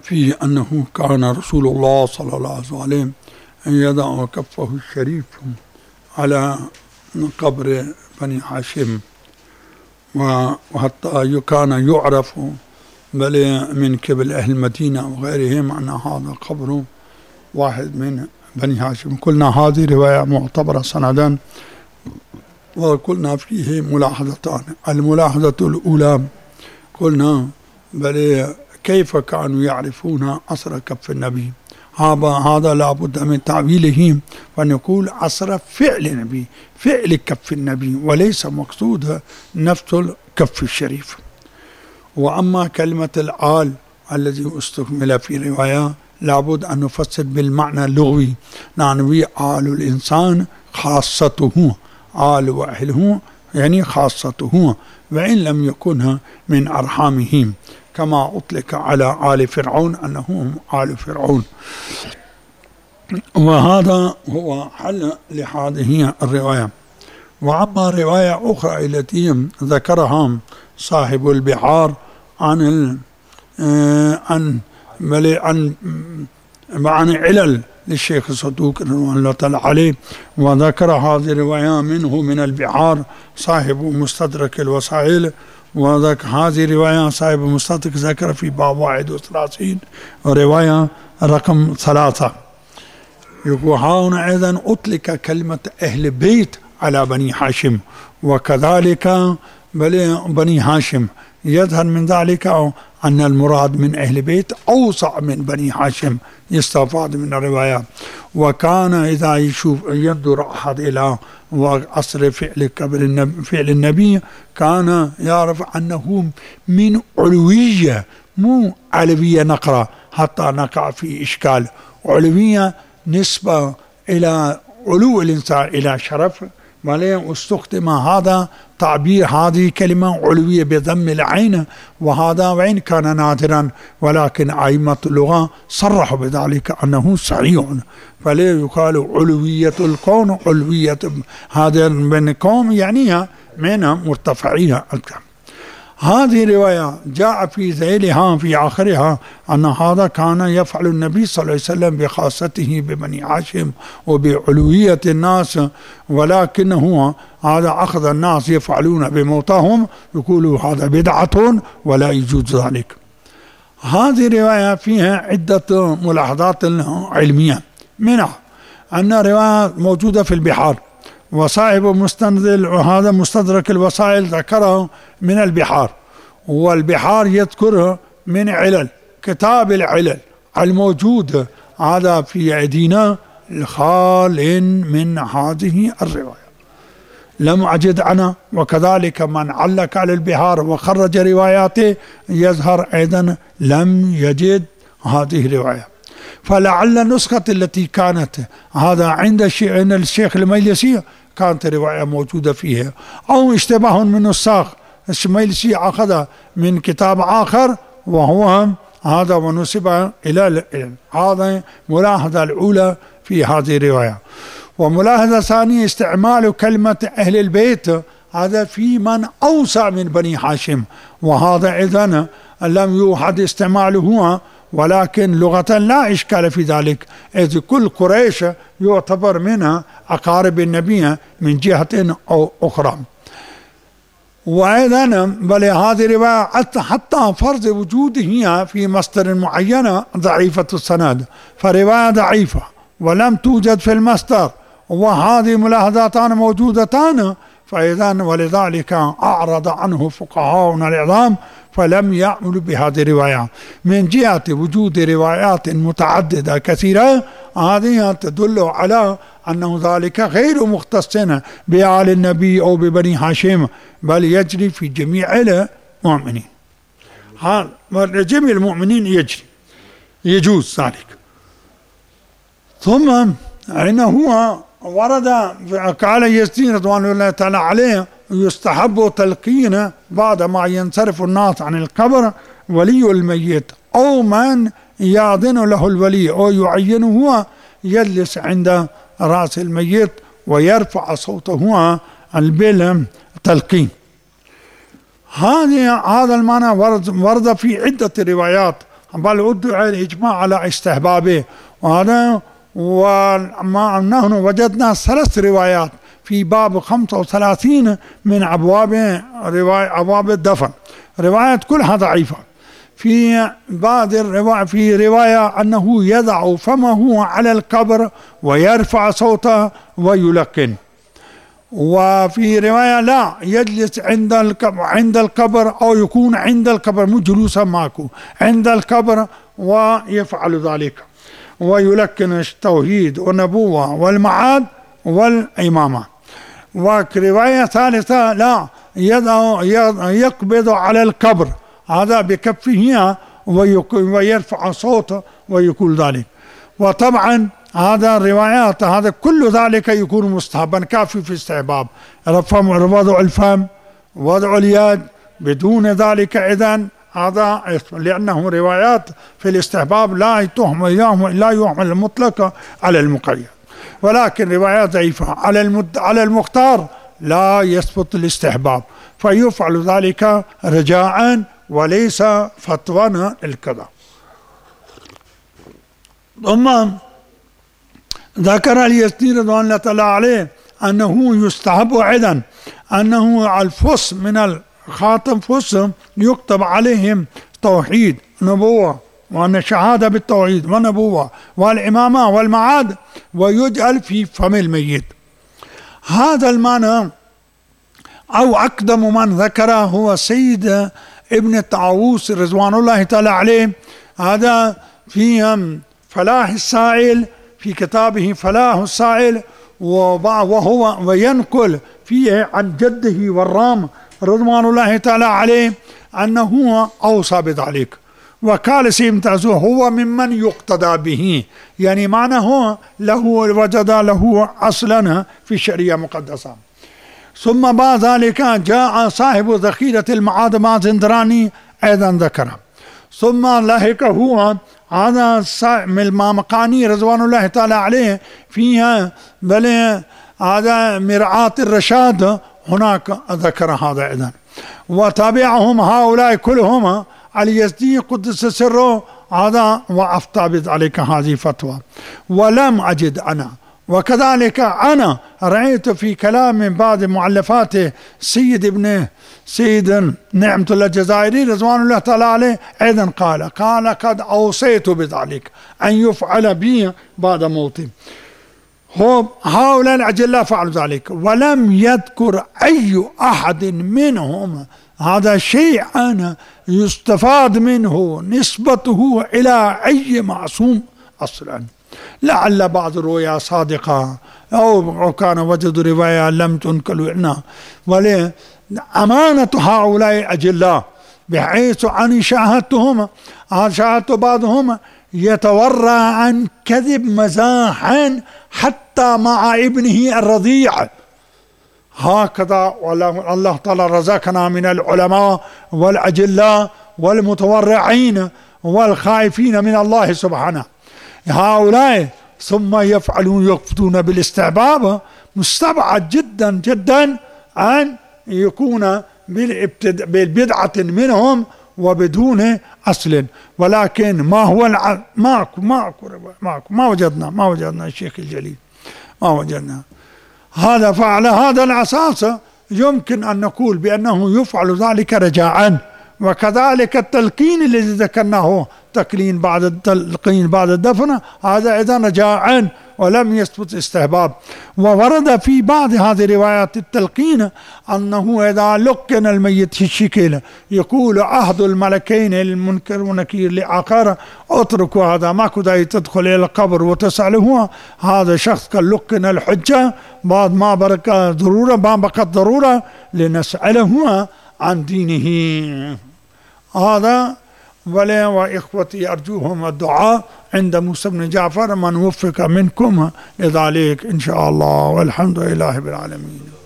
في أنه كان رسول الله صلى الله عليه وسلم يضع كفه الشريف على قبر بني هاشم، وحتى كان يعرف بل من قبل أهل المدينة وغيرهم أن هذا قبر واحد من بني هاشم. قلنا هذه رواية معتبرة سندا، وقلنا فيه ملاحظتان. الملاحظة الأولى قلنا بل كيف كانوا يعرفون أثر كف النبي، هذا لابد من تعويله، ونقول أثر فعل النبي، فعل كف النبي، وليس مقصود نفس الكف الشريف. وأما كلمة الآل الذي استكمل في رواية لابد أن نفسر بالمعنى اللغوي، نعنوي آل الإنسان خاصته، آل وأهله يعني خاصته، وإن لم يكن من أرحامهم، كما أطلق على آل فرعون أنهم آل فرعون. وهذا هو حل لهذه الرواية. وأما رواية أخرى التي ذكرها صاحب البحار عن علل للشيخ الصدوق رضوان الله تعالى عليه، وذكر هذه الرواية منه من البحار صاحب مستدرك الوسائل، وذكر هذه رواية صاحب مستدرك ذكر في باب 31 رواية رقم 3. يقول هنا أيضا أطلق كلمة أهل بيت على بني هاشم، وكذلك بني هاشم. يظهر من ذلك أن المراد من أهل بيت أوسع من بني هاشم، يستفاد من الروايات. وكان إذا ينظر أحد إلى أصل فعل النبي كان يعرف أنه من علوية، مو علوية نقرة حتى نقع في إشكال. علوية نسبة إلى علو الإنسان إلى شرف، ولكن استخدم هذا تعبير، هذه كلمة علوية بضم العين، وهذا وإن كان نادرا ولكن أئمة اللغة صرحوا بذلك أنه صحيح، فلا يقال علوية الكون، علوية هذا من الكون يعني من مرتفعيها أكثر. هذه الرواية جاء في ذيلها في آخرها أن هذا كان يفعل النبي صلى الله عليه وسلم بخاصته ببني هاشم وبعلوية الناس، ولكنه هذا أخذ الناس يفعلون بموتهم، يقولوا هذا بدعة ولا يجوز ذلك. هذه الرواية فيها عدة ملاحظات علمية، منها أن رواية موجودة في البحار، وصاحب هذا مستدرك الوسائل ذكره من البحار، والبحار يذكره من علل، كتاب العلل الموجود هذا في أيدينا خال من هذه الرواية، لم أجد أنا. وكذلك من علق على البحار وخرج رواياته يظهر أيضا لم يجد هذه الرواية. فلعل النسخة التي كانت هذا عند الشيخ المجلسي كانت رواية موجودة فيها، أو اشتباه من نساخ الشميلسي أخذ من كتاب آخر وهو هذا ونسب إلى هذا. ملاحظة الأولى في هذه الرواية. وملاحظة ثانية استعمال كلمة أهل البيت هذا في من أوسع من بني هاشم، وهذا إذن لم يوحد استعماله، ولكن لغة لا إشكال في ذلك، إذ كل قريش يعتبر منها أقارب النبي من جهة أو أخرى. وأيضا بل هذه الرواية حتى فرض وجودها في مصدر معينة ضعيفة السند، فرواية ضعيفة ولم توجد في المصدر، وهذه ملاحظاتان موجودتان، فإذا ولذلك أعرض عنه فقهاؤنا العظام فلم يعملوا بهذه الرواية. من جهة وجود روايات متعددة كثيرة، هذه تدل على أنه ذلك غير مختص بآل النبي أو ببني هاشم، بل يجري في جميع المؤمنين. جميع المؤمنين يجوز ذلك. ثم إنه ورد قال يزيد رضوان الله تعالى عليه يستحب تلقين بعد ما ينصرف الناس عن القبر ولي الميت أو من يأذن له الولي أو يعينه هو، يجلس عند رأس الميت ويرفع صوته بالتلقين. هذا المعنى ورد في عدة روايات بل ادعي الإجماع على استحبابه. وهذا وما نحن وجدنا 3 روايات في باب 35 من أبواب الدفن، روايات كلها ضعيفة. في بعض في رواية أنه يضع فمه على القبر ويرفع صوته ويلقن، وفي رواية لا يجلس عند القبر أو يكون عند القبر مو جلوسا معكم عند القبر ويفعل ذلك ويلقن التوحيد والنبوة والمعاد والإمامة. ورواية ثالثة لا يقبض على القبر هذا بكفه ويرفع صوته ويقول ذلك. وطبعا هذا الروايات هذا كل ذلك يكون مستحبا كافي في استحباب وضع الفم وضع اليد بدون ذلك إذن هذا لأنه روايات في الاستحباب لا يحمل المطلق على المقيد، ولكن روايات ضعيفة على المختار لا يثبت الاستحباب، فيفعل ذلك رجاء وليس فتوى القضاء. ثم ذكر اليزدي رضوان الله تعالى عليه أنه يستحب أيضا أنه على الفص من الخاتم فص يكتب عليهم توحيد نبوة وأن شهادة بالتوحيد والنبوة والإمامة والمعاد ويجعل في فم الميت. هذا المعنى أو أقدم من ذكره هو سيد ابن طاووس رضوان الله تعالى عليه، هذا في فلاح السائل في كتابه فلاح السائل، وهو وينقل فيه عن جده والرام رضوان الله تعالى عليه أنه أوصى بذلك. وقال سيد ابن هو ممن يقتدى به، يعني معناه له وجد له أصلا في الشريعة المقدسة. ثم بعد ذلك جاء صاحب ذخيرة المعاد مازندراني أيضا ذكره. ثم لهك هو هذا المقاني رضوان الله تعالى عليه فيها بل هذا مرعاة الرشاد هناك ذكر هذا أيضا. وتابعهم هؤلاء كلهم اليزدي قدس سره هذا وأفتى بذلك هذه فتوى. ولم أجد أنا وكذلك أنا رأيت في كلام من بعض مؤلفات سيد نعمة الله الجزائري رضوان الله تعالى عليه أيضا قال قد أوصيت بذلك أن يفعل بي بعد موتي. هؤلاء الأجلاء فعلوا ذلك ولم يذكر أي أحد منهم هذا شيئا يستفاد منه نسبته إلى أي معصوم أصلا. لعل بعض الرواية صادقة أو كان وجد رواية لم تنقل عنا، ولي أمانة هؤلاء أجلاء بحيث أن شاهدت بعضهم يتورى عن كذب مزاحا حتى مع ابنه الرضيع. هكذا الله تعالى رزقنا من العلماء والأجلاء والمتورعين والخائفين من الله سبحانه هؤلاء، ثم يقفتون بالاستحباب. مستبعد جدا جدا أن يكون بالبدعة منهم وبدون أصل. ولكن ما هو ما وجدنا الشيخ الجليل ما وجدنا هذا. فعلى هذا الأساس يمكن أن نقول بأنه يفعل ذلك رجاء. وكذلك التلقين الذي ذكرناه تلقين بعد الدفن هذا أيضا رجاء ولم يثبت استحباب. وورد في بعض هذه الروايات التلقين أنه إذا لقن الميت في الشكل يقول أحد الملكين المنكر والنكير لآخر اتركوا هذا ما كدا تدخل إلى القبر وتسأله. هذا شخص قد لقن الحجة بعد ما بقت ضرورة لنسأله عن دينه. هذا وإخوتي أرجوهم الدعاء عند موسى بن جعفر من وفق منكم لذلك إن شاء الله، والحمد لله بالعالمين.